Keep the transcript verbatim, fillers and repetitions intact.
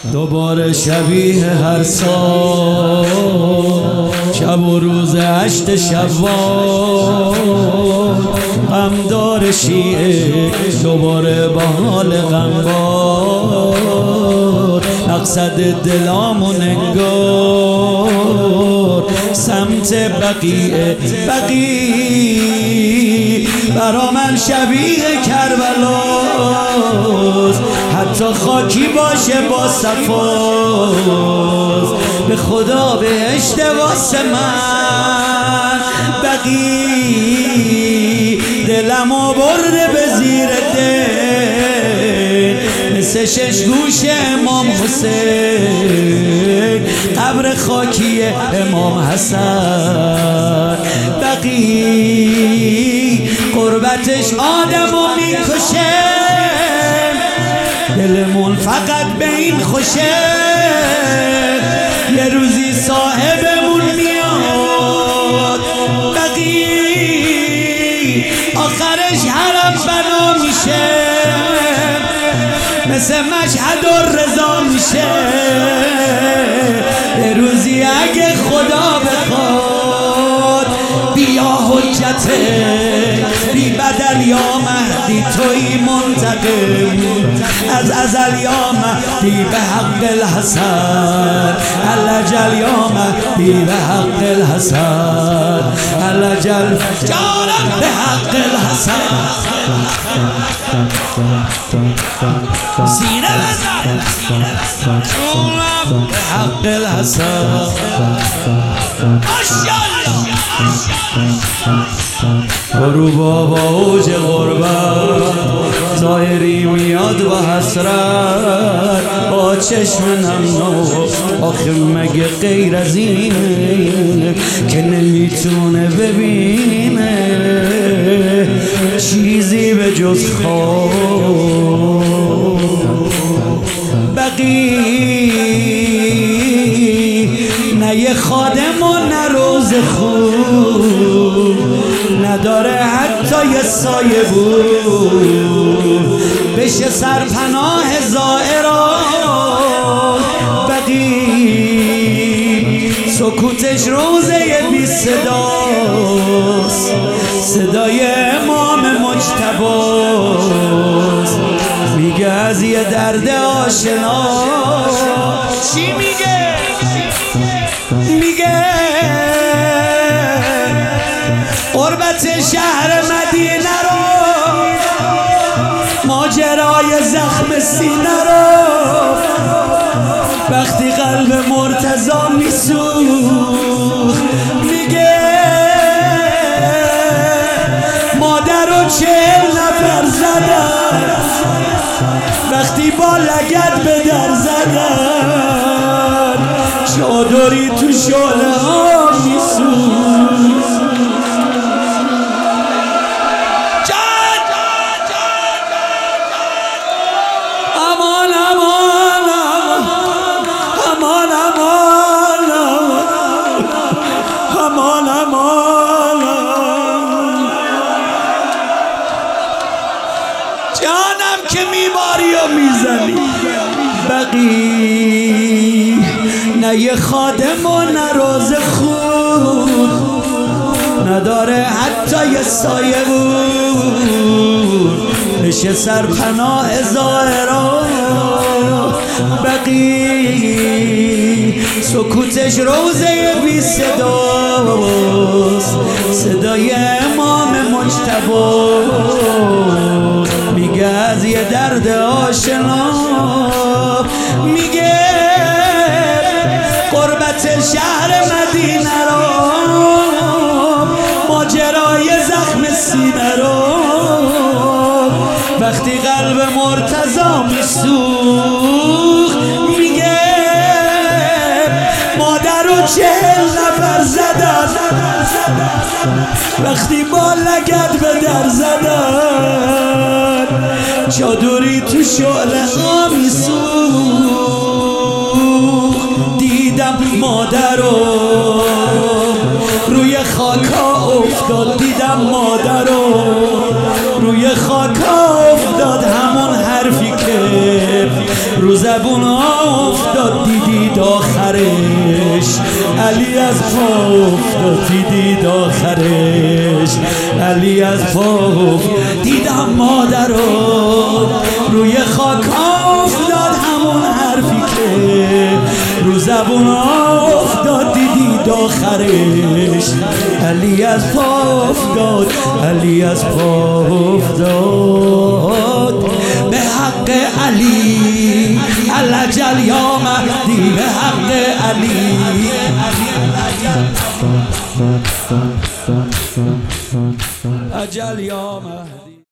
دوباره شبیه هر سال، شب و روز هشت شوال، غمدار شیعه دوباره با حال غمبار، مقصد دلامون انگار سمت بقیه. بقیه برا من شبیه کربلاست، حتی خاکی باشه با صفاست، به خدا بهشت واسه من. بقیه دلمو برده به زیر دل، مثل شش گوش امام حسین، قبر خاکی امام حسن. بقیه قربتش آدمو میکشه، دلمون فقط به این خوشه، یه روزی صاحبمون میاد. بقیه آخرش حرم بنا میشه، مثل مشهد و رضا میشه. یه روزی اگه خدا بخواد، بیا حجته بی بدل یا مهدی، توی منتقم از ازل یا مهدی، به حق الحسن الجل یا مهدی، به حق الحسن الجل جانم، به حق الحسن. سینه بزن به حق الحسن. ماشاءالله برو بابا اوج غربت، ظاهری میاد با حسرت، با چشم نمنو. آخه مگه غیر از اینه که نمیتونه ببینه چیزی به جز خواب؟ بقیه نه یه خادم و نه روز خوب، نداره حتی یه سایه بود بشه سرپناه زائران. بقیه سکوتش روزه بی صداست، صدای امام مجتباست، میگه از یه درد آشنا. چی میگه؟ میگه قربت شهر مدینه رو، ماجرای زخم سینه رو، وقتی قلب مرتضی میسوخت. میگه مادر رو چهل نفر زدن، وقتی با لگد به در زدن، چادری تو شعله ها میسوخت. جانم که میباری و میزنی. بقیه نه یه خادم و نه روز خوب، نداره حتی یه سایه بود بشه سرپناه زائران. بقیه سکوتش روزه بی صداست، صدای امام مجتباست، میگه از یه درد آشنا. میگه قربت شهر مدینه رو، ماجرای زخم سینه رو، وقتی قلب مرتضی میسوخت. میگه مادر رو چهل نفر زدن، وقتی با لگد به در زدن، چادری تو شعله ها میسوخت. دیدم مادر رو روی خاکا افتاد، دیدم مادر رو روی خاکا افتاد، همون حرفی که رو زبون افتاد دیدید آخرش، علی از پا افتاد دیدید آخرش، علی از پا دیدم مادر رو روی خاک افتاد همون حرفی که رو زبون افتاد دیدید آخرش، علی از پا افتاد، علی از پا افتاد. به حق علی العجل یا مهدی، به حق علی اجل یا مهدی.